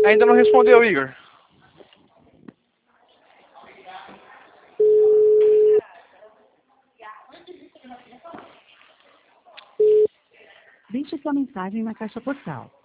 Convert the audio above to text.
Ainda não respondeu, Igor. Deixe sua mensagem na caixa postal.